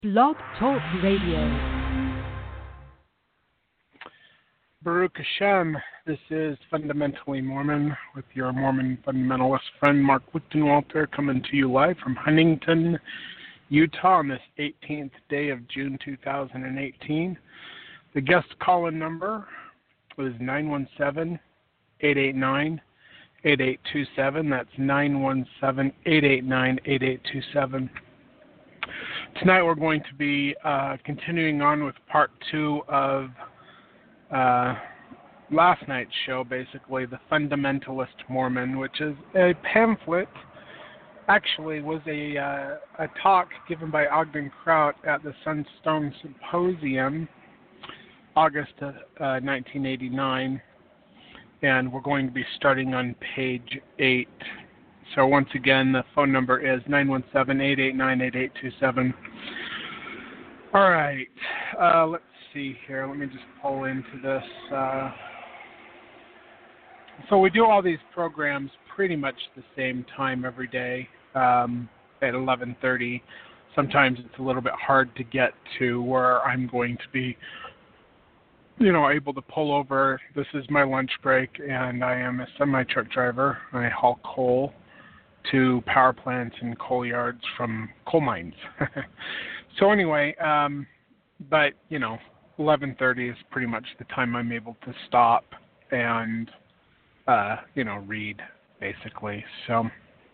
Blog Talk Radio. Baruch Hashem, this is Fundamentally Mormon with your Mormon fundamentalist friend Mark Lichtenwalter coming to you live from Huntington, Utah on this 18th day of June 2018. The guest call-in number was 917-889-8827. That's 917-889-8827. Tonight we're going to be continuing on with part 2 of last night's show, basically, The Fundamentalist Mormon, which is a pamphlet, actually was a talk given by Ogden Kraut at the Sunstone Symposium, August of 1989, and we're going to be starting on page 8. So once again, the phone number is 917-889-8827. All right, let's see here. Let me just pull into this. So we do all these programs pretty much the same time every day at 11:30. Sometimes it's a little bit hard to get to where I'm going to be, able to pull over. This is my lunch break, and I am a semi-truck driver. I haul coal to power plants and coal yards from coal mines. So anyway, but 11:30 is pretty much the time I'm able to stop and read, basically. So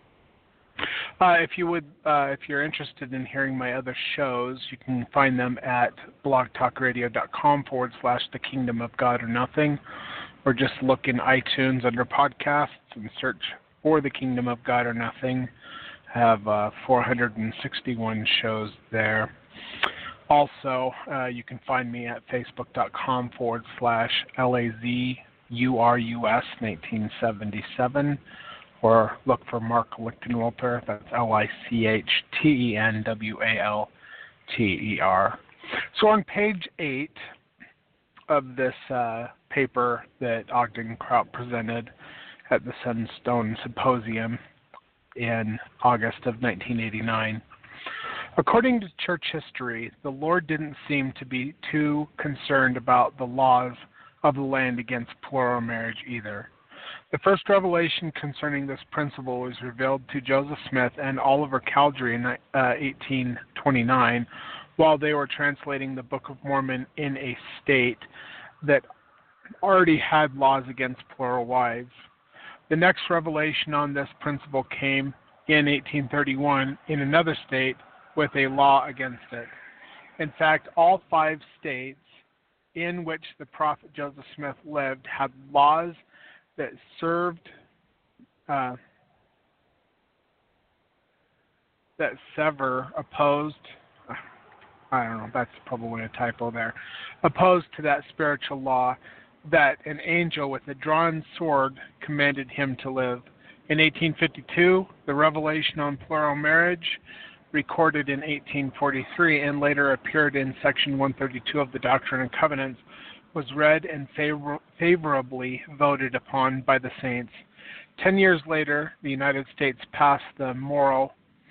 if you're interested in hearing my other shows, you can find them at blogtalkradio.com/The Kingdom of God or Nothing, or just look in iTunes under podcasts and search for The Kingdom of God or Nothing. I have 461 shows there. Also, you can find me at facebook.com/LAZURUS1977, or look for Mark Lichtenwalter. That's LICHTENWALTER. So on page 8 of this paper that Ogden Kraut presented at the Sunstone Symposium in August of 1989. According to church history, the Lord didn't seem to be too concerned about the laws of the land against plural marriage either. The first revelation concerning this principle was revealed to Joseph Smith and Oliver Cowdery in 1829 while they were translating the Book of Mormon in a state that already had laws against plural wives. The next revelation on this principle came in 1831 in another state with a law against it. In fact, all 5 states in which the prophet Joseph Smith lived had laws that opposed to that spiritual law that an angel with a drawn sword commanded him to live. In 1852, the revelation on plural marriage, recorded in 1843 and later appeared in Section 132 of the Doctrine and Covenants, was read and favorably voted upon by the saints. 10 years later, the United States passed the Morial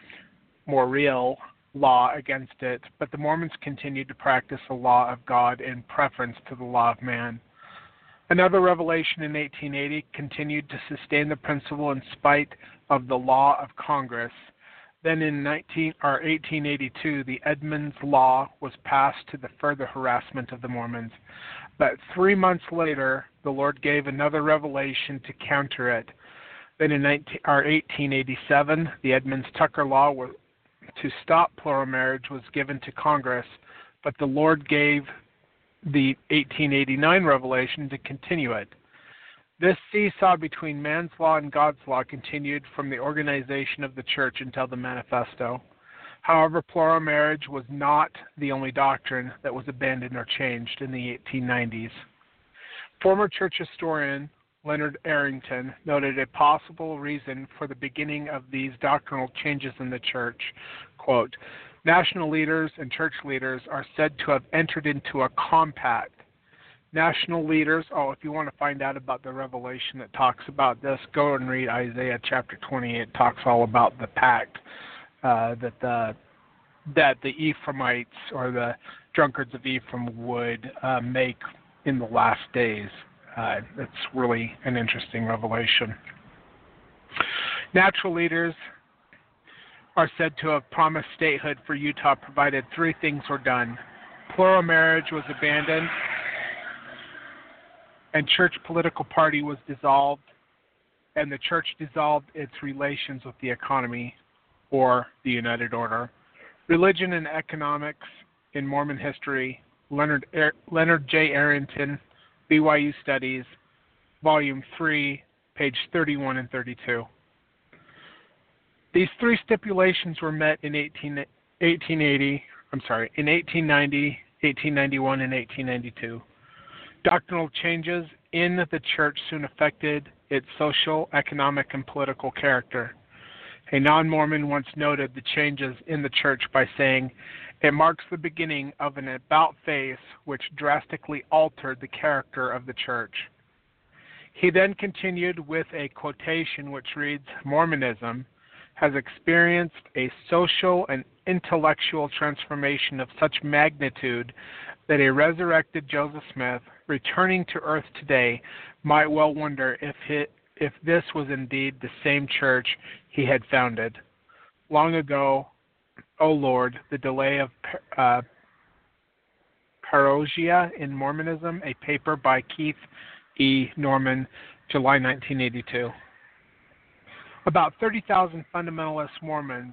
law against it, but the Mormons continued to practice the law of God in preference to the law of man. Another revelation in 1880 continued to sustain the principle in spite of the law of Congress. Then in 1882, the Edmunds Law was passed to the further harassment of the Mormons. But 3 months later, the Lord gave another revelation to counter it. Then in 1887, the Edmunds-Tucker Law to stop plural marriage was given to Congress, but the Lord gave the 1889 revelation to continue it. This seesaw between man's law and God's law continued from the organization of the church until the Manifesto. However, plural marriage was not the only doctrine that was abandoned or changed in the 1890s. Former church historian Leonard Arrington noted a possible reason for the beginning of these doctrinal changes in the church. Quote, national leaders and church leaders are said to have entered into a compact. National leaders, if you want to find out about the revelation that talks about this, go and read Isaiah chapter 28. It talks all about the pact that the that the Ephraimites or the drunkards of Ephraim would make in the last days. It's really an interesting revelation. Natural leaders are said to have promised statehood for Utah provided three things were done. Plural marriage was abandoned, and church political party was dissolved, and the church dissolved its relations with the economy or the United Order. Religion and Economics in Mormon History, Leonard J. Arrington, BYU Studies, Volume 3, page 31 and 32. These three stipulations were met in 1890, 1891, and 1892. Doctrinal changes in the church soon affected its social, economic, and political character. A non-Mormon once noted the changes in the church by saying, "It marks the beginning of an about-face which drastically altered the character of the church." He then continued with a quotation which reads, "Mormonism has experienced a social and intellectual transformation of such magnitude that a resurrected Joseph Smith, returning to earth today, might well wonder if this was indeed the same church he had founded. Long ago, O Lord, the delay of Parousia in Mormonism, a paper by Keith E. Norman, July 1982. About 30,000 fundamentalist Mormons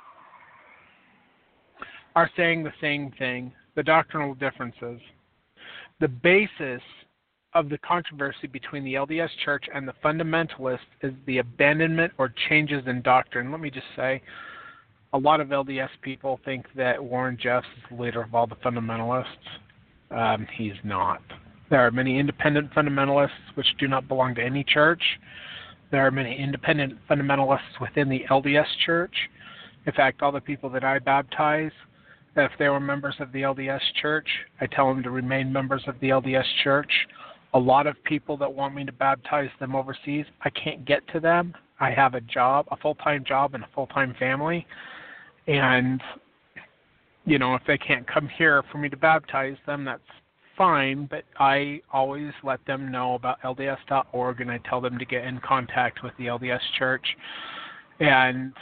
are saying the same thing, the doctrinal differences. The basis of the controversy between the LDS Church and the fundamentalists is the abandonment or changes in doctrine. Let me just say, a lot of LDS people think that Warren Jeffs is the leader of all the fundamentalists. He's not. There are many independent fundamentalists which do not belong to any church. There are many independent fundamentalists within the LDS Church. In fact, all the people that I baptize, if they were members of the LDS Church, I tell them to remain members of the LDS Church. A lot of people that want me to baptize them overseas, I can't get to them. I have a job, a full-time job, and a full-time family. And, if they can't come here for me to baptize them, that's fine, but I always let them know about LDS.org, and I tell them to get in contact with the LDS Church. And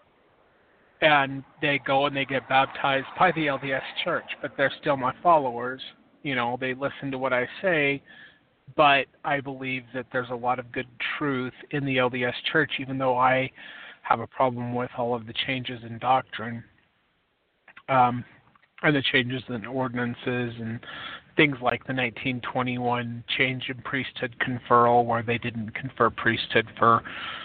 they go and they get baptized by the LDS Church, but they're still my followers. They listen to what I say, but I believe that there's a lot of good truth in the LDS Church, even though I have a problem with all of the changes in doctrine, and the changes in ordinances and things like the 1921 change in priesthood conferral, where they didn't confer priesthood for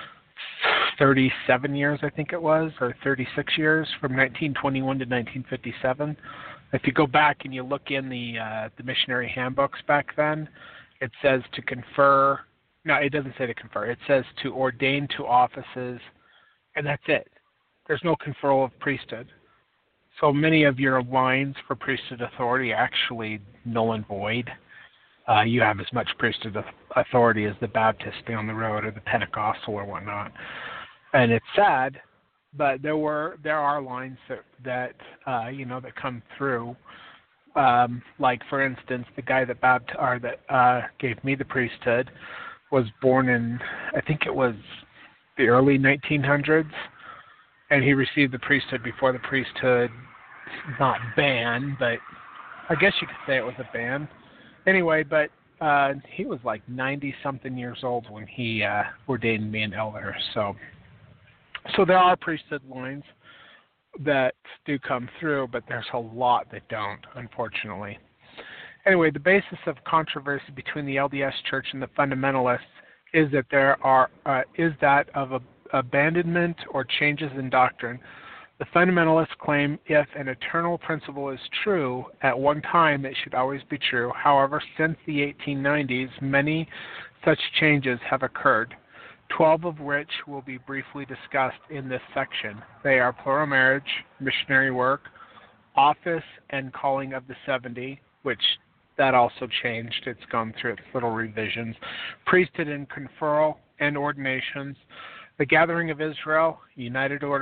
37 years, I think it was, or 36 years, from 1921 to 1957. If you go back and you look in the missionary handbooks back then, it says to confer. No, it doesn't say to confer. It says to ordain to offices, and that's it. There's no conferral of priesthood. So many of your lines for priesthood authority are actually null and void. You have as much priesthood authority as the Baptist down the road or the Pentecostal or whatnot. And it's sad, but there are lines that come through. Like, for instance, the guy that gave me the priesthood was born in, I think it was the early 1900s, and he received the priesthood before the priesthood, not ban, but I guess you could say it was a ban. Anyway, but he was like 90-something years old when he ordained me an elder. So there are priesthood lines that do come through, but there's a lot that don't, unfortunately. Anyway, the basis of controversy between the LDS Church and the fundamentalists is that that of abandonment or changes in doctrine. The fundamentalists claim if an eternal principle is true, at one time it should always be true. However, since the 1890s, many such changes have occurred, 12 of which will be briefly discussed in this section. They are plural marriage, missionary work, office and calling of the 70, which that also changed. It's gone through its little revisions. Priesthood and conferral and ordinations, the gathering of Israel, United Order,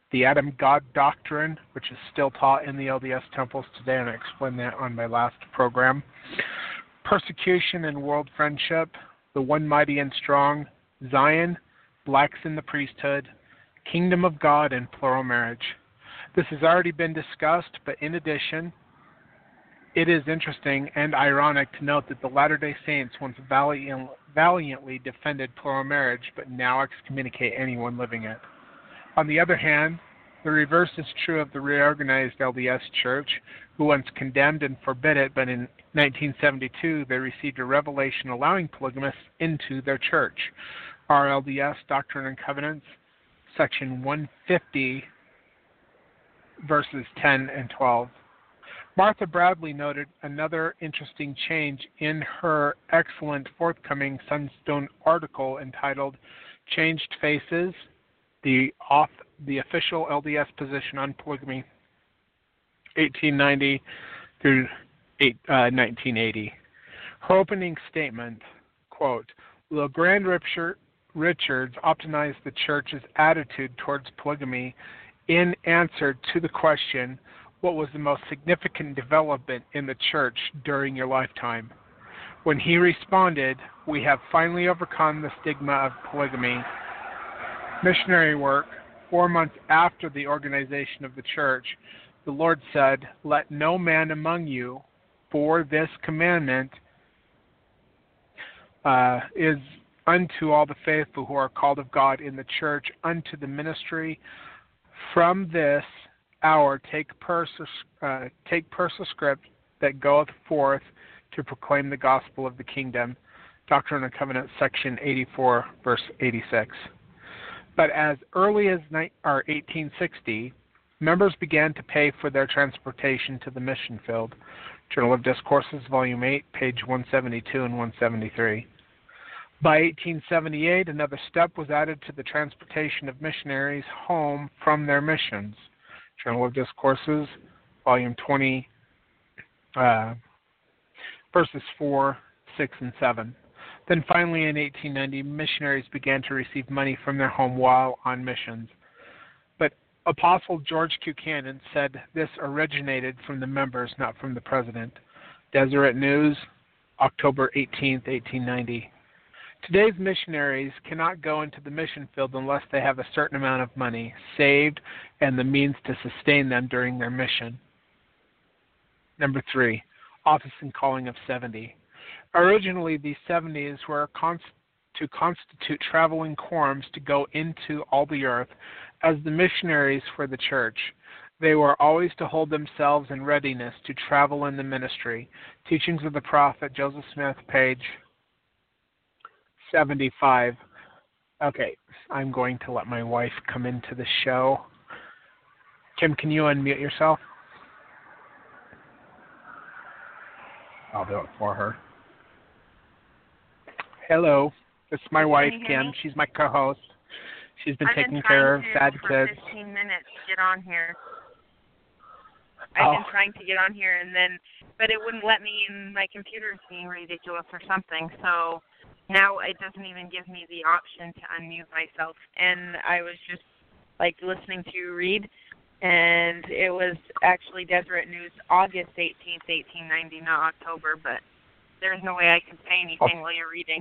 the Adam God doctrine, which is still taught in the LDS temples today, and I explained that on my last program. Persecution and world friendship, the one mighty and strong, Zion, blacks in the priesthood, kingdom of God, and plural marriage. This has already been discussed, but in addition, it is interesting and ironic to note that the Latter-day Saints once valiantly defended plural marriage, but now excommunicate anyone living it. On the other hand, the reverse is true of the reorganized LDS Church, who once condemned and forbid it, but in 1972 they received a revelation allowing polygamists into their church. RLDS Doctrine and Covenants, section 150, verses 10 and 12. Martha Bradley noted another interesting change in her excellent forthcoming Sunstone article entitled Changed Faces, the official LDS position on polygamy, 1890 through 1980. Her opening statement, quote, LeGrand Richards optimized the church's attitude towards polygamy in answer to the question, what was the most significant development in the church during your lifetime? When he responded, we have finally overcome the stigma of polygamy. Missionary work, 4 months after the organization of the church, the Lord said, let no man among you, for this commandment is unto all the faithful who are called of God in the church, unto the ministry. From this hour take persiscript that goeth forth to proclaim the gospel of the kingdom. Doctrine and Covenants, section 84, verse 86. But as early as 1860, members began to pay for their transportation to the mission field. Journal of Discourses, Volume 8, page 172 and 173. By 1878, another step was added to the transportation of missionaries home from their missions. Journal of Discourses, Volume 20, verses 4, 6, and 7. Then finally, in 1890, missionaries began to receive money from their home while on missions. But Apostle George Q. Cannon said this originated from the members, not from the president. Deseret News, October 18, 1890. Today's missionaries cannot go into the mission field unless they have a certain amount of money saved and the means to sustain them during their mission. Number 3, Office and Calling of 70. Originally, these 70s were to constitute traveling quorums to go into all the earth as the missionaries for the church. They were always to hold themselves in readiness to travel in the ministry. Teachings of the Prophet, Joseph Smith, page 75. Okay, I'm going to let my wife come into the show. Kim, can you unmute yourself? I'll do it for her. Hello, it's my wife, Kim. She's my co-host. She's been taking care of sad kids. 15 minutes to get on here. I've been trying to get on here, but it wouldn't let me, and my computer is being ridiculous or something. So now it doesn't even give me the option to unmute myself. And I was just listening to you read, and it was actually Deseret News, August 18th, 1890, not October, but there's no way I can say anything while you're reading.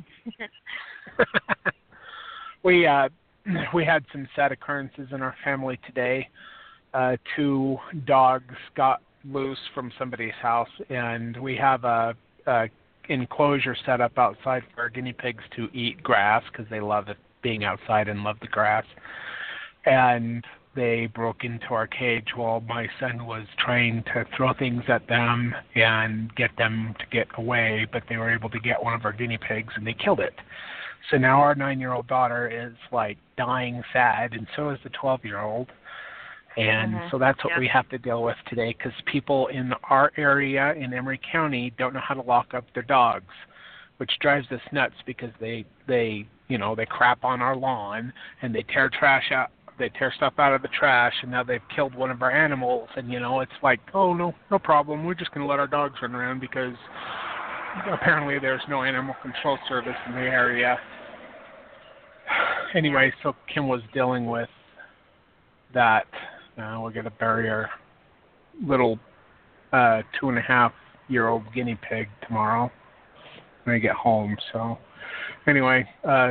We had some sad occurrences in our family today. 2 dogs got loose from somebody's house, and we have a enclosure set up outside for our guinea pigs to eat grass because they love it being outside and love the grass. And they broke into our cage while my son was trying to throw things at them and get them to get away, but they were able to get one of our guinea pigs and they killed it. So now our 9-year-old daughter is dying sad, and so is the 12-year-old. And so that's what we have to deal with today, because people in our area in Emory County don't know how to lock up their dogs, which drives us nuts because they crap on our lawn and they tear trash out. They tear stuff out of the trash, and now they've killed one of our animals. And, it's oh, no problem. We're just going to let our dogs run around because apparently there's no animal control service in the area. Anyway, so Kim was dealing with that we're going to bury our little 2.5-year-old guinea pig tomorrow when I get home. So anyway, I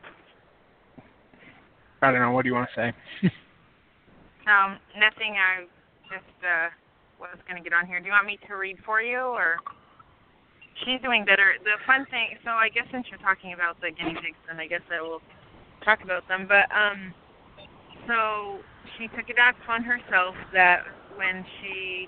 don't know. What do you want to say? Nothing. I just was going to get on here. Do you want me to read for you, or? She's doing better. The fun thing, so I guess since you're talking about the guinea pigs, then I guess I will talk about them. But so she took it out on herself that when she,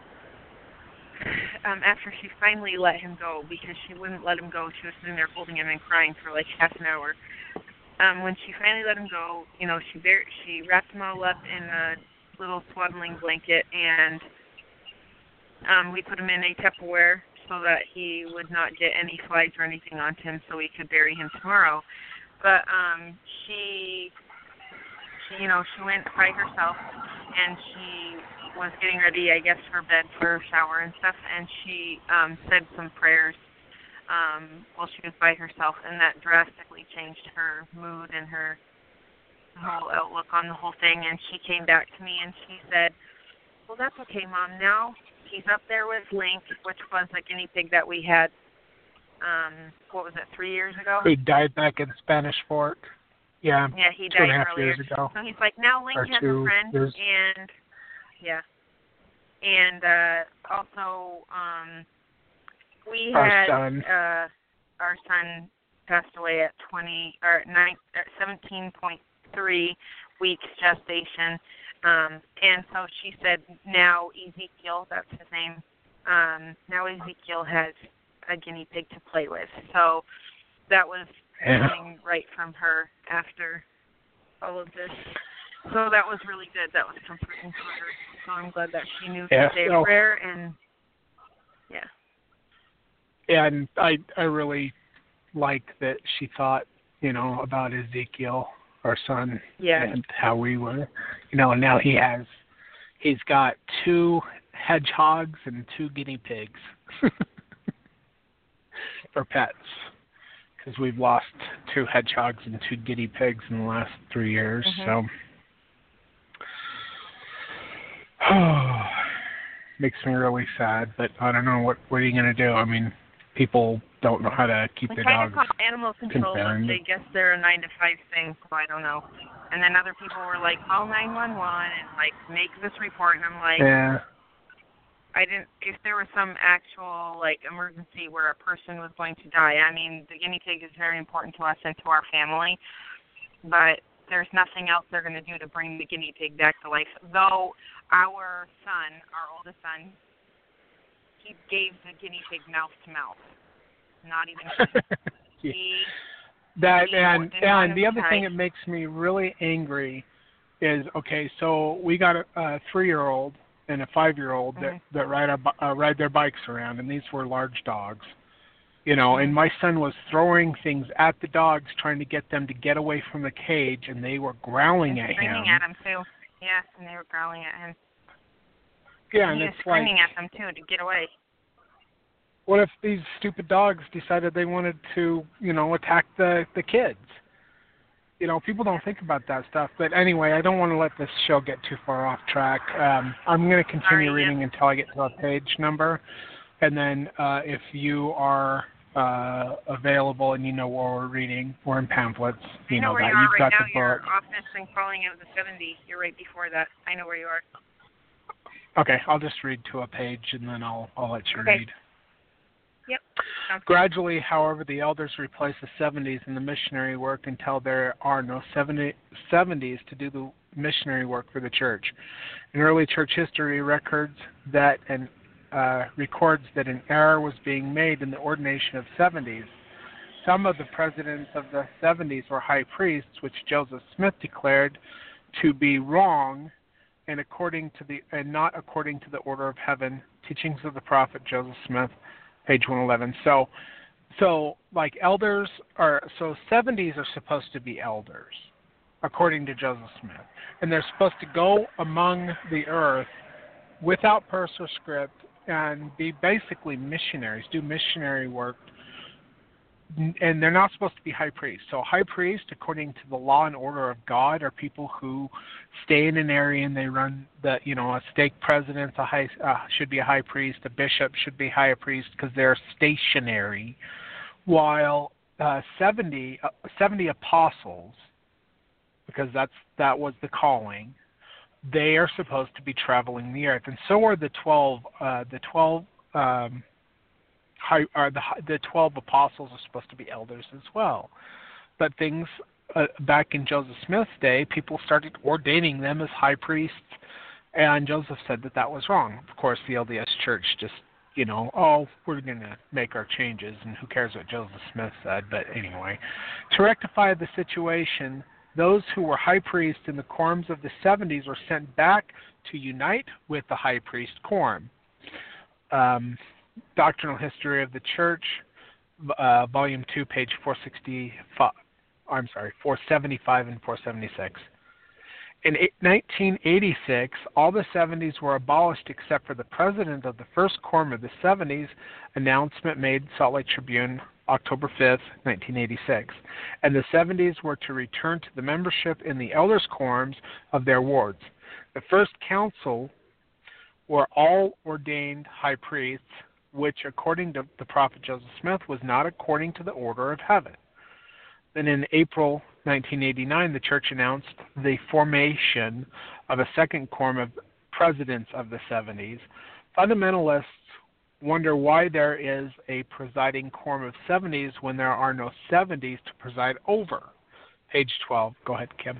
after she finally let him go, because she wouldn't let him go, she was sitting there holding him and crying for like half an hour. When she finally let him go, you know, she wrapped him all up in a little swaddling blanket, and we put him in a Tupperware so that he would not get any flies or anything onto him, so we could bury him tomorrow. But she went by herself, and she was getting ready, I guess, for bed, for a shower and stuff, and she said some prayers while she was by herself, and that drastically changed her mood and her whole outlook on the whole thing. And she came back to me and she said, "Well, that's okay, Mom. Now he's up there with Link," which was a guinea pig that we had, 3 years ago? He died back in Spanish Fork. Yeah, he died 2.5 earlier. years ago. So he's like, now Link has a friend, years. and also we our had son. Our son passed away at 17.3 weeks gestation. And so she said, now Ezekiel, that's his name, now Ezekiel has a guinea pig to play with. So that was coming right from her after all of this. So that was really good. That was comforting for her. So I'm glad that she knew to say a prayer, and And I really like that she thought, about Ezekiel, our son, and how we were, and now he's got 2 hedgehogs and 2 guinea pigs for pets, because we've lost 2 hedgehogs and 2 guinea pigs in the last 3 years. So makes me really sad, but I don't know what are you going to do. I mean, people don't know how to keep their dogs confined. We tried to call animal control, but they guess they're a 9 to 5 thing, so I don't know. And then other people were like, call 911 and like make this report, and I'm like, if there was some actual like emergency where a person was going to die, I mean, the guinea pig is very important to us and to our family, but there's nothing else they're going to do to bring the guinea pig back to life. Though our son, our oldest son, he gave the guinea pig mouth to mouth. Not even and the other thing that makes me really angry is, okay, so we got a 3-year-old and a 5-year-old that ride their bikes around, and these were large dogs, and my son was throwing things at the dogs, trying to get them to get away from the cage, and they were growling at him. Screaming at him too. Yeah, and they were growling at him. Yeah, and he was screaming at them too to get away. What if these stupid dogs decided they wanted to, attack the kids? People don't think about that stuff. But anyway, I don't want to let this show get too far off track. I'm going to continue reading until I get to a page number. And then if you are available and you know what we're reading, we're in pamphlets. I know where you are right now. You're off this thing falling out of the 70s. You're right before that. I know where you are. Okay, I'll just read to a page and then I'll let you read. Yep. Gradually, however, the elders replaced the 70s in the missionary work until there are no 70s to do the missionary work for the church. In early church history, records that an error was being made in the ordination of 70s. Some of the presidents of the 70s were high priests, which Joseph Smith declared to be wrong and not according to the order of heaven. Teachings of the prophet Joseph Smith, page 111. So like elders are, 70s are supposed to be elders, according to Joseph Smith. And they're supposed to go among the earth without purse or script and be basically missionaries, do missionary work and they're not supposed to be high priests. So high priest, according to the law and order of God, are people who stay in an area and they run the, a stake president should be a high priest, a bishop should be high priest because they're stationary, while 70 apostles, because that was the calling, they are supposed to be traveling the earth, and so are the 12 the 12 apostles are supposed to be elders as well. But things back in Joseph Smith's day, people started ordaining them as high priests, and Joseph said that was wrong. Of course, the LDS Church just, we're going to make our changes, and who cares what Joseph Smith said. But anyway, to rectify the situation, those who were high priests in the quorums of the 70s were sent back to unite with the high priest quorum. Doctrinal History of the Church, Volume 2, page 475 and 476. In 1986, all the 70s were abolished except for the president of the first quorum of the 70s, announcement made Salt Lake Tribune, October 5th, 1986. And the 70s were to return to the membership in the elders' quorums of their wards. The first council were all ordained high priests, which, according to the prophet Joseph Smith, was not according to the order of heaven. Then in April 1989, the church announced the formation of a second quorum of presidents of the 70s. Fundamentalists wonder why there is a presiding quorum of 70s when there are no 70s to preside over. Page 12. Go ahead, Kim.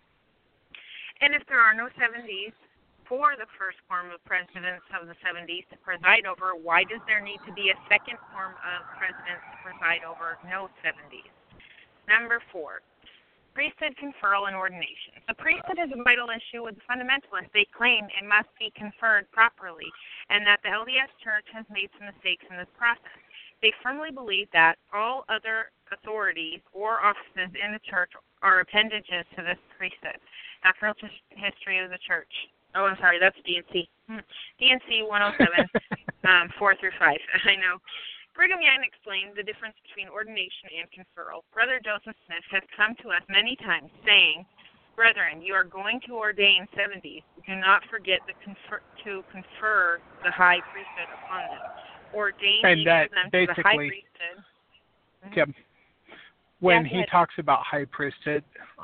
And if there are no 70s for the first quorum of presidents of the 70s to preside over, why does there need to be a second quorum of presidents to preside over no 70s? Number 4, priesthood conferral and ordination. The priesthood is a vital issue with the fundamentalists. They claim it must be conferred properly and that the LDS Church has made some mistakes in this process. They firmly believe that all other authorities or offices in the church are appendages to this priesthood. Doctrinal History of the Church. Oh, I'm sorry, that's D&C. D&C 107, 4 through 5. I know. Brigham Young explained the difference between ordination and conferral. Brother Joseph Smith has come to us many times saying, "Brethren, you are going to ordain 70s. Do not forget to confer the high priesthood upon them. Ordain each of them to the high priesthood." Kim, when he talks about high priesthood,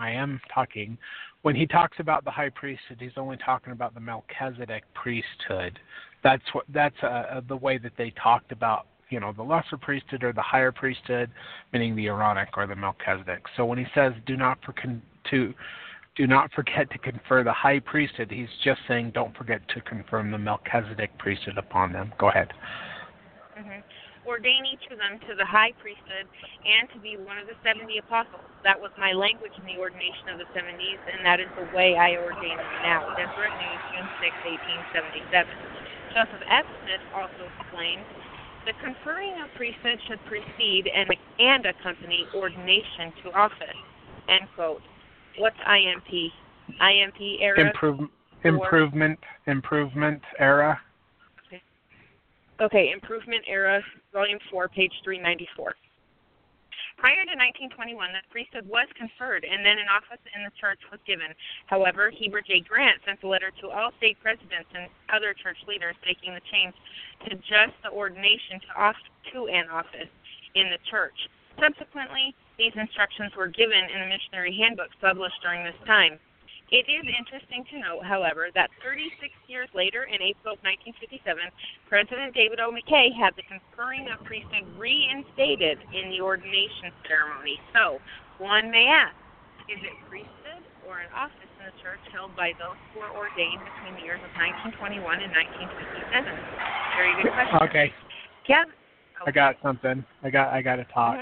when he talks about the high priesthood, he's only talking about the Melchizedek priesthood. That's the way that they talked about, the lesser priesthood or the higher priesthood, meaning the Aaronic or the Melchizedek. So when he says do not forget to confer the high priesthood, he's just saying don't forget to confirm the Melchizedek priesthood upon them. Go ahead. Ordain each of them to the high priesthood and to be one of the 70 apostles. That was my language in the ordination of the 70s, and that is the way I ordain them now. Deseret News, June 6, 1877. Joseph F. Smith also explained, the conferring of priesthood should precede and accompany ordination to office. End quote. What's IMP? IMP era? Improvement era. Okay, Improvement Era, Volume 4, page 394. Prior to 1921, the priesthood was conferred, and then an office in the church was given. However, Heber J. Grant sent a letter to all state presidents and other church leaders making the change to just the ordination to an office in the church. Subsequently, these instructions were given in the missionary handbooks published during this time. It is interesting to note, however, that 36 years later, in April of 1957, President David O. McKay had the conferring of priesthood reinstated in the ordination ceremony. So, one may ask, is it priesthood or an office in the church held by those who were ordained between the years of 1921 and 1957? Very good question. Okay. Kevin? Okay. I got something. I got to talk.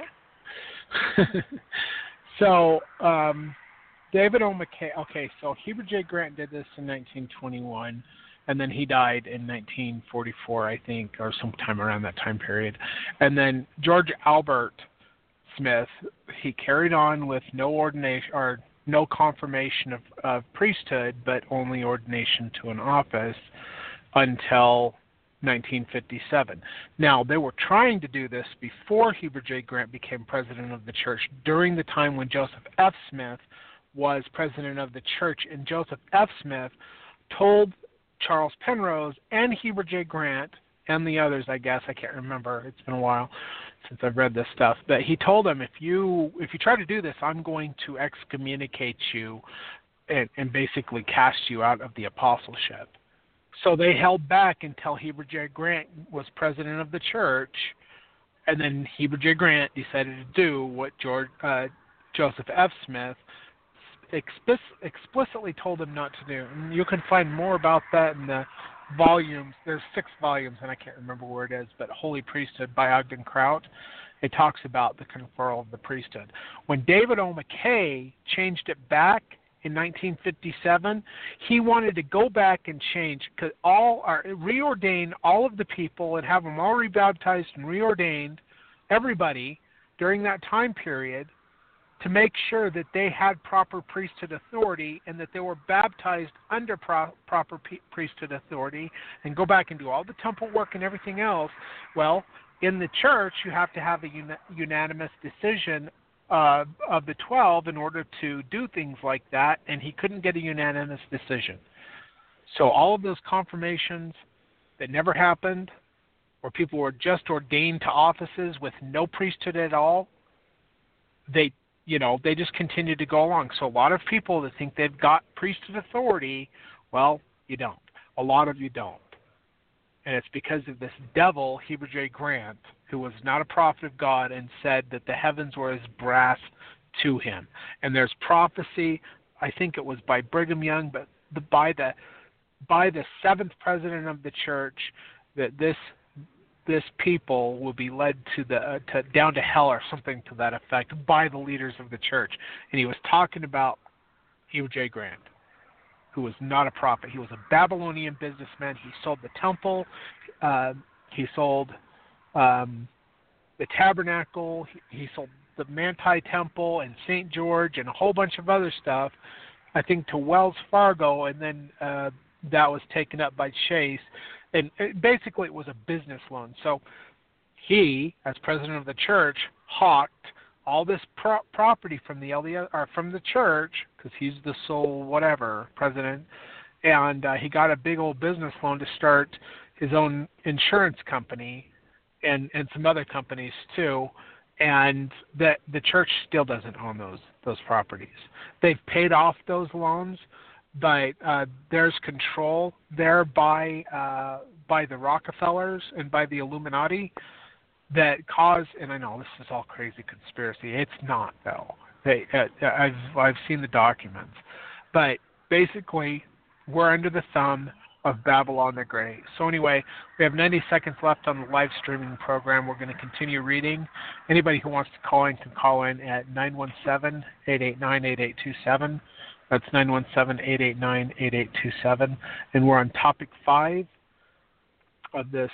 So, David O. McKay, okay, so Heber J. Grant did this in 1921, and then he died in 1944, I think, or sometime around that time period. And then George Albert Smith, he carried on with no ordination or no confirmation of priesthood, but only ordination to an office until 1957. Now, they were trying to do this before Heber J. Grant became president of the church, during the time when Joseph F. Smith was president of the church, and Joseph F. Smith told Charles Penrose and Heber J. Grant and the others, I guess, I can't remember, it's been a while since I've read this stuff, but he told them, if you try to do this, I'm going to excommunicate you and basically cast you out of the apostleship. So they held back until Heber J. Grant was president of the church, and then Heber J. Grant decided to do what Joseph F. Smith explicitly told him not to do. And you can find more about that in the volumes. There's 6 volumes, and I can't remember where it is, but Holy Priesthood by Ogden Kraut. It talks about the conferral of the priesthood. When David O. McKay changed it back in 1957, he wanted to go back and change, reordain all of the people and have them all rebaptized and reordained, everybody, during that time period, to make sure that they had proper priesthood authority and that they were baptized under proper priesthood authority, and go back and do all the temple work and everything else. Well, in the church, you have to have a unanimous decision of the 12 in order to do things like that, and he couldn't get a unanimous decision. So all of those confirmations that never happened, where people were just ordained to offices with no priesthood at all, they just continue to go along. So a lot of people that think they've got priesthood authority, well, you don't. A lot of you don't. And it's because of this devil, Heber J. Grant, who was not a prophet of God and said that the heavens were as brass to him. And there's prophecy, I think it was by Brigham Young, but by the 7th president of the church, that this people will be led to down to hell or something to that effect by the leaders of the church. And he was talking about Heber J. Grant, who was not a prophet. He was a Babylonian businessman. He sold the temple. He sold the tabernacle. He sold the Manti Temple and St. George and a whole bunch of other stuff, I think, to Wells Fargo, and then that was taken up by Chase. And basically it was a business loan. So he, as president of the church, hawked all this property from the LDS, or from the church, because he's the sole whatever president, and he got a big old business loan to start his own insurance company and some other companies too. And that the church still doesn't own those properties. They've paid off those loans, but there's control there by the Rockefellers and by the Illuminati that cause, and I know this is all crazy conspiracy. It's not, though. I've seen the documents, but basically we're under the thumb of Babylon the Great. So anyway, we have 90 seconds left on the live streaming program. We're going to continue reading. Anybody who wants to call in can call in at 917-889-8827. That's 917-889-8827. And we're on topic 5 of this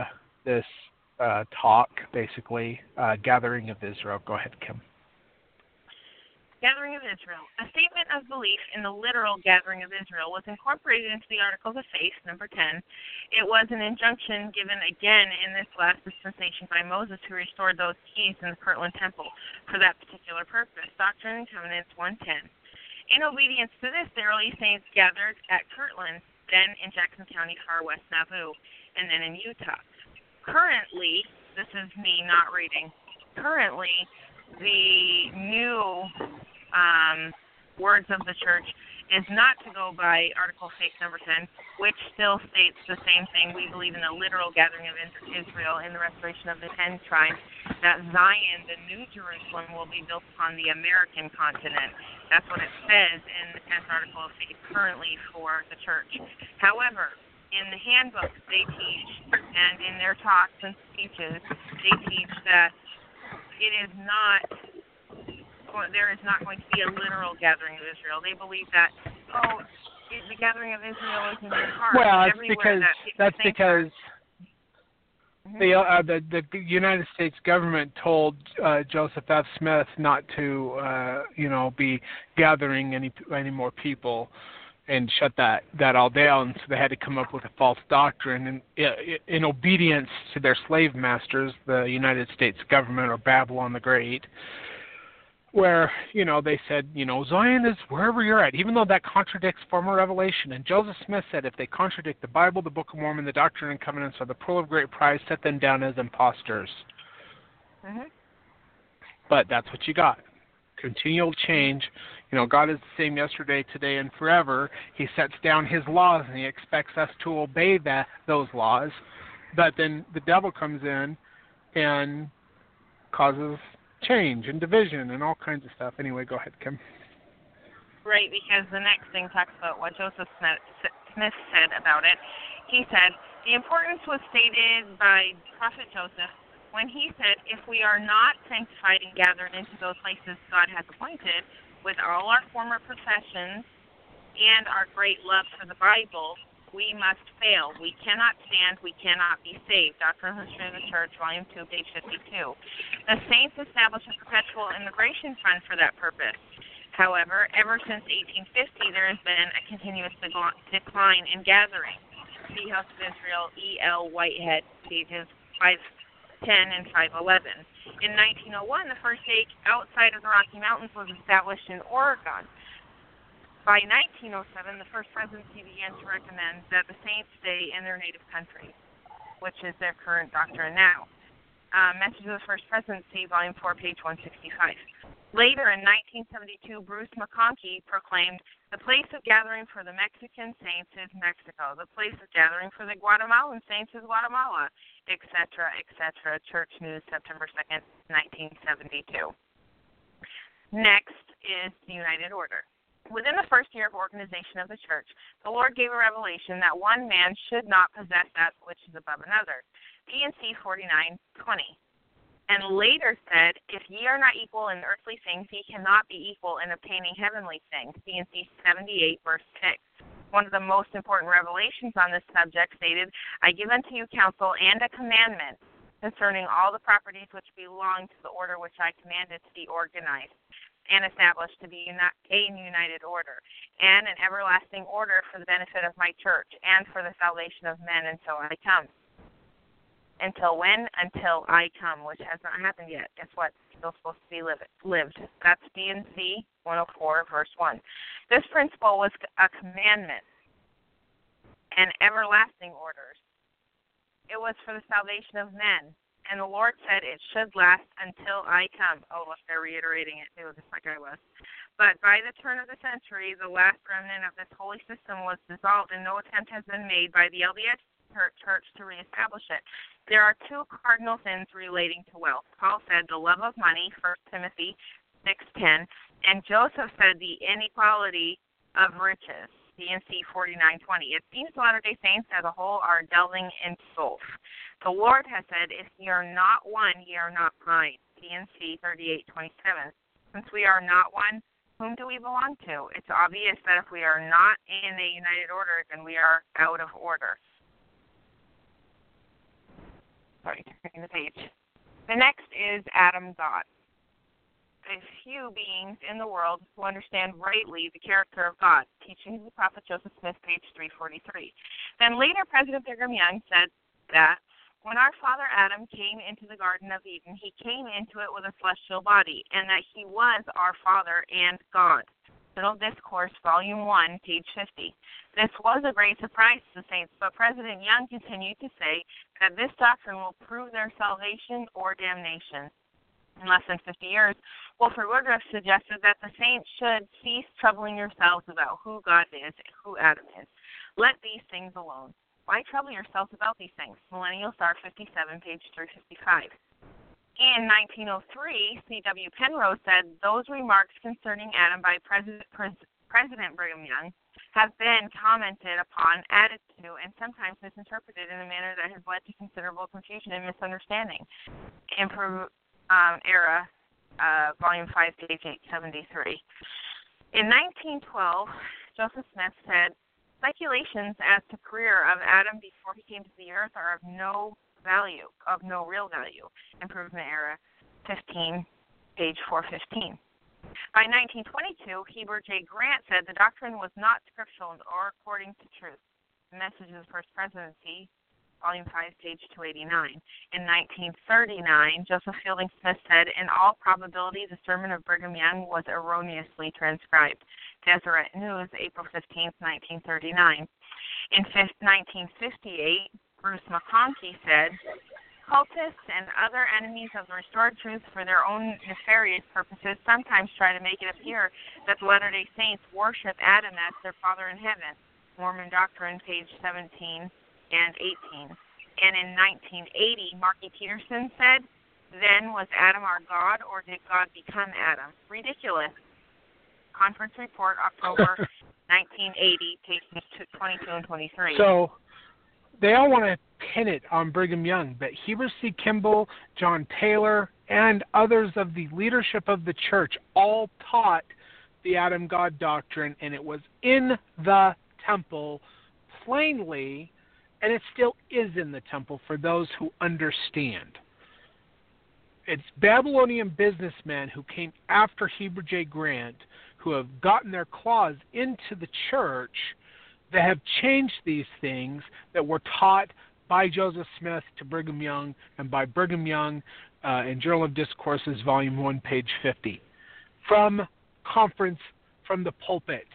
talk, basically, Gathering of Israel. Go ahead, Kim. Gathering of Israel. A statement of belief in the literal gathering of Israel was incorporated into the Articles of Faith, number 10. It was an injunction given again in this last dispensation by Moses, who restored those keys in the Kirtland Temple for that particular purpose. Doctrine and Covenants 110. In obedience to this, the early saints gathered at Kirtland, then in Jackson County, far west Nauvoo, and then in Utah. Currently, this is me not reading, currently the new words of the church is not to go by Article of Faith number 10, which still states the same thing. We believe in the literal gathering of Israel in the restoration of the 10 tribes, that Zion, the New Jerusalem, will be built upon the American continent. That's what it says in the 10th Article of Faith currently for the church. However, in the handbooks they teach, and in their talks and speeches, they teach that it is not, there is not going to be a literal gathering of Israel. They believe that, the gathering of Israel is in your heart. Well, that's because the United States government told Joseph F. Smith not to, be gathering any more people. and shut that all down. So they had to come up with a false doctrine, and in obedience to their slave masters, the United States government or Babylon the Great, where, they said, Zion is wherever you're at, even though that contradicts former revelation. And Joseph Smith said, if they contradict the Bible, the Book of Mormon, the Doctrine and Covenants, or the Pearl of Great Price, set them down as imposters. Mm-hmm. But that's what you got. Continual change. God is the same yesterday, today, and forever. He sets down his laws, and he expects us to obey those laws. But then the devil comes in and causes change and division and all kinds of stuff. Anyway, go ahead, Kim. Right, because the next thing talks about what Joseph Smith said about it. He said, the importance was stated by Prophet Joseph when he said, if we are not sanctified and gathered into those places God has appointed, with all our former professions and our great love for the Bible, we must fail. We cannot stand. We cannot be saved. Doctrinal History of the Church, Volume 2, page 52. The saints established a perpetual immigration fund for that purpose. However, ever since 1850, there has been a continuous decline in gathering. See House of Israel, E.L. Whitehead, pages 510 and 511. In 1901, the first stake outside of the Rocky Mountains was established in Oregon. By 1907, the First Presidency began to recommend that the saints stay in their native country, which is their current doctrine now. Message of the First Presidency, Volume 4, page 165. Later, in 1972, Bruce McConkie proclaimed, the place of gathering for the Mexican saints is Mexico. The place of gathering for the Guatemalan saints is Guatemala, etc., etc. Church News, September 2nd, 1972. Next is the United Order. Within the first year of organization of the church, the Lord gave a revelation that one man should not possess that which is above another. D&C 49:20. And later said, if ye are not equal in earthly things, ye cannot be equal in obtaining heavenly things. D&C 78, verse 6. One of the most important revelations on this subject stated, I give unto you counsel and a commandment concerning all the properties which belong to the order which I commanded to be organized and established to be a united order, and an everlasting order for the benefit of my church, and for the salvation of men until I come. Until when? Until I come, which has not happened yet. Guess what? It's still supposed to be lived. That's D&C 104, verse 1. This principle was a commandment and everlasting orders. It was for the salvation of men. And the Lord said it should last until I come. Oh, look, they're reiterating it too, just like I was. But by the turn of the century, the last remnant of this holy system was dissolved, and no attempt has been made by the LDS Church to reestablish it. There are two cardinal sins relating to wealth. Paul said the love of money, 1 Timothy 6:10, and Joseph said the inequality of riches, D&C 49:20. It seems Latter-day Saints as a whole are delving into both. The Lord has said, if ye are not one, ye are not mine. D&C 38:27. Since we are not one, whom do we belong to? It's obvious that if we are not in a united order, then we are out of order. Sorry, turning the page. The next is Adam God. A few beings in the world who understand rightly the character of God. Teachings of the Prophet Joseph Smith, page 343. Then later, President Brigham Young said that when our father Adam came into the Garden of Eden, he came into it with a celestial body, and that he was our Father and God. Middle Discourse, Volume 1, page 50. This was a great surprise to the saints, but President Young continued to say that this doctrine will prove their salvation or damnation. In less than 50 years, Wilford Woodruff suggested that the saints should cease troubling yourselves about who God is and who Adam is. Let these things alone. Why trouble yourselves about these things? Millennial Star 57, page 355. In 1903, C.W. Penrose said, those remarks concerning Adam by President Brigham Young have been commented upon, added to, and sometimes misinterpreted in a manner that has led to considerable confusion and misunderstanding. Era, Volume 5, page 873. In 1912, Joseph Smith said, speculations as to career of Adam before he came to the earth are of no value, of no real value. Improvement Era 15, page 415. By 1922, Heber J. Grant said the doctrine was not scriptural or according to truth. The Message of the First Presidency, Volume 5, page 289. In 1939, Joseph Fielding Smith said, in all probability, the sermon of Brigham Young was erroneously transcribed. Deseret News, April 15, 1939. In 1958, Bruce McConkie said, cultists and other enemies of the restored truth for their own nefarious purposes sometimes try to make it appear that the Latter-day Saints worship Adam as their Father in heaven. Mormon Doctrine, page 17 and 18. And in 1980, Marky Peterson said, then was Adam our God, or did God become Adam? Ridiculous. Conference Report, October 1980, pages 22 and 23. So they all want to pin it on Brigham Young, but Heber C. Kimball, John Taylor, and others of the leadership of the church all taught the Adam God doctrine, and it was in the temple plainly, and it still is in the temple for those who understand. It's Babylonian businessmen who came after Heber J. Grant who have gotten their claws into the church that have changed these things that were taught by Joseph Smith to Brigham Young and by Brigham Young in Journal of Discourses, Volume 1, page 50. From conference, from the pulpit.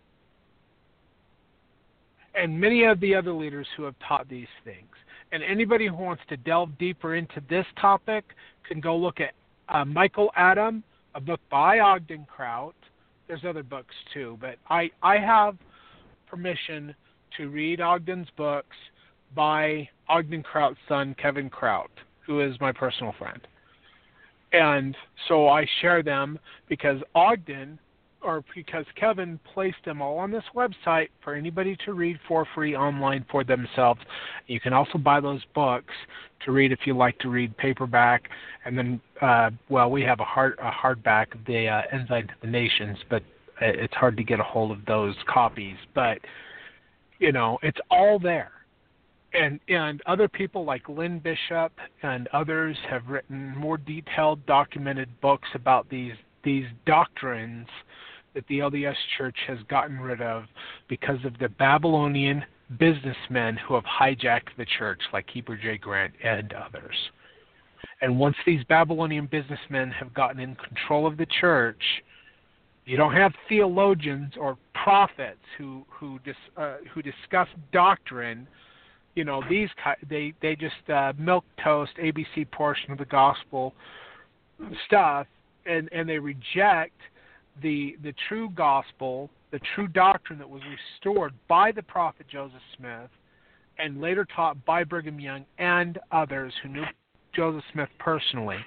And many of the other leaders who have taught these things. And anybody who wants to delve deeper into this topic can go look at Michael Adam, a book by Ogden Kraut. There's other books too, but I have permission to read Ogden's books by Ogden Kraut's son, Kevin Kraut, who is my personal friend. And so I share them because Kevin placed them all on this website for anybody to read for free online for themselves. You can also buy those books to read if you like to read paperback. And then, we have a hardback of the Ensign to the Nations, but it's hard to get a hold of those copies. But, it's all there. And other people like Lynn Bishop and others have written more detailed, documented books about these doctrines that the LDS Church has gotten rid of because of the Babylonian businessmen who have hijacked the church, like Heber J. Grant and others. And once these Babylonian businessmen have gotten in control of the church, you don't have theologians or prophets who discuss doctrine. They just milquetoast ABC portion of the gospel stuff, and they reject the true gospel, the true doctrine that was restored by the prophet Joseph Smith and later taught by Brigham Young and others who knew Joseph Smith personally.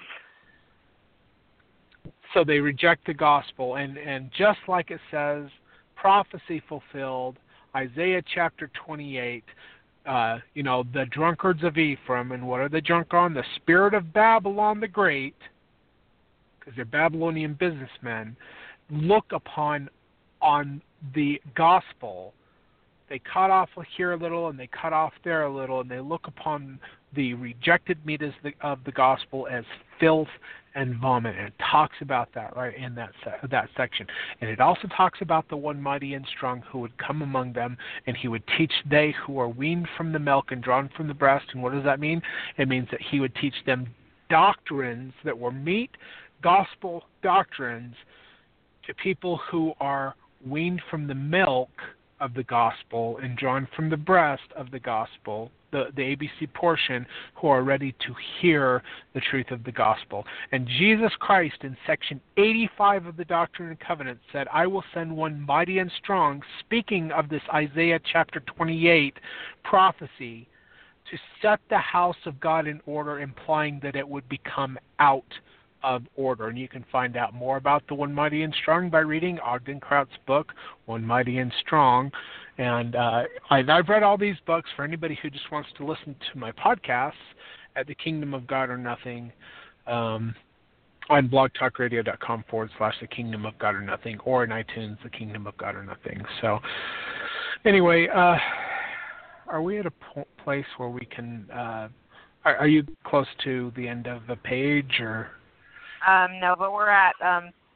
So they reject the gospel, and just like it says, prophecy fulfilled, Isaiah chapter 28, the drunkards of Ephraim, and what are the drunk on? The spirit of Babylon the Great, because they're Babylonian businessmen, look upon on the gospel. They cut off here a little and they cut off there a little, and they look upon the rejected meat of the gospel as filth and vomit. And it talks about that right in that section. And it also talks about the one mighty and strong who would come among them, and he would teach they who are weaned from the milk and drawn from the breast. And what does that mean? It means that he would teach them doctrines that were meat, gospel doctrines, to people who are weaned from the milk of the gospel and drawn from the breast of the gospel, the ABC portion, who are ready to hear the truth of the gospel. And Jesus Christ in section 85 of the Doctrine and Covenants said, I will send one mighty and strong, speaking of this Isaiah chapter 28 prophecy, to set the house of God in order, implying that it would become out of order. And you can find out more about the One Mighty and Strong by reading Ogden Kraut's book, One Mighty and Strong. And I've read all these books for anybody who just wants to listen to my podcasts at the Kingdom of God or Nothing on blogtalkradio.com/The Kingdom of God or Nothing, or in iTunes, The Kingdom of God or Nothing. So anyway, are we at a place where we can, are you close to the end of the page, or? No, but we're at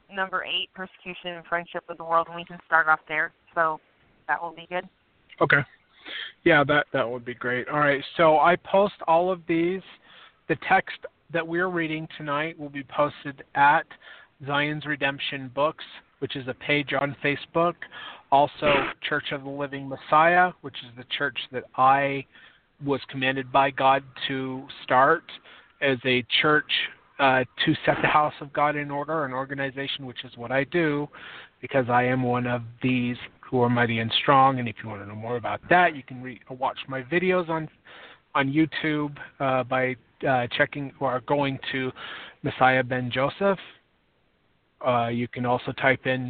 number 8, persecution and friendship with the world, and we can start off there. So that will be good. Okay. Yeah, that would be great. All right, so I post all of these. The text that we're reading tonight will be posted at Zion's Redemption Books, which is a page on Facebook. Also, Church of the Living Messiah, which is the church that I was commanded by God to start as a church to set the house of God in order, an organization, which is what I do, because I am one of these who are mighty and strong. And if you want to know more about that, you can watch my videos on YouTube by checking or going to Messiah Ben Joseph. You can also type in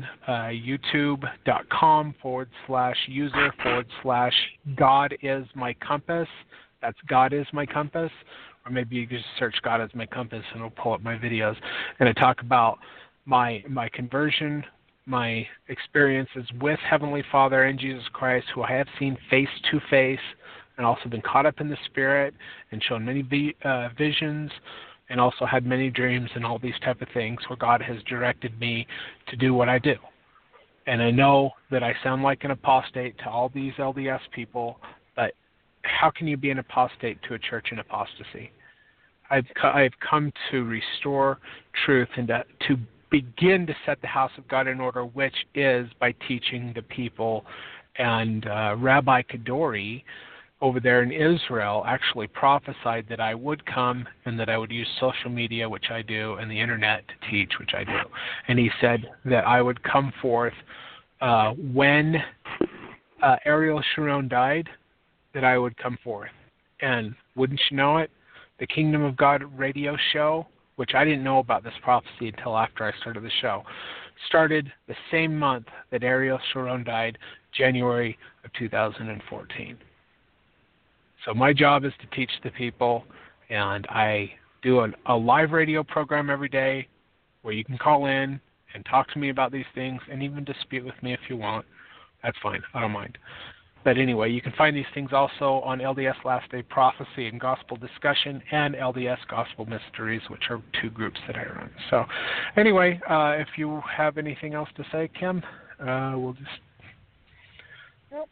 youtube.com/user/God is my compass. That's God is my compass. Or maybe you just search God is my compass and it'll pull up my videos. And I talk about my conversion, my experiences with Heavenly Father and Jesus Christ, who I have seen face to face, and also been caught up in the Spirit and shown many visions, and also had many dreams and all these type of things where God has directed me to do what I do. And I know that I sound like an apostate to all these LDS people, but how can you be an apostate to a church in apostasy? I've come to restore truth and to begin to set the house of God in order, which is by teaching the people. And Rabbi Kadori over there in Israel actually prophesied that I would come and that I would use social media, which I do, and the internet to teach, which I do. And he said that I would come forth when Ariel Sharon died, that I would come forth. And wouldn't you know it, the Kingdom of God radio show, which I didn't know about this prophecy until after I started the show, started the same month that Ariel Sharon died, January of 2014. So my job is to teach the people, and I do a live radio program every day where you can call in and talk to me about these things and even dispute with me if you want. That's fine. I don't mind. But anyway, you can find these things also on LDS Last Day Prophecy and Gospel Discussion and LDS Gospel Mysteries, which are 2 groups that I run. So anyway, if you have anything else to say, Kim, we'll just... Nope.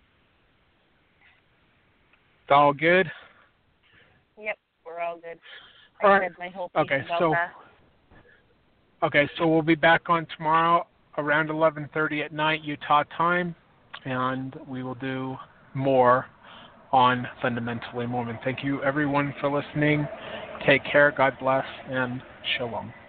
It's all good? Yep, we're all good. All I right. said my whole piece about that. Okay, so we'll be back on tomorrow around 11:30 at night, Utah time, and we will do more on Fundamentally Mormon. Thank you, everyone, for listening. Take care. God bless, and shalom.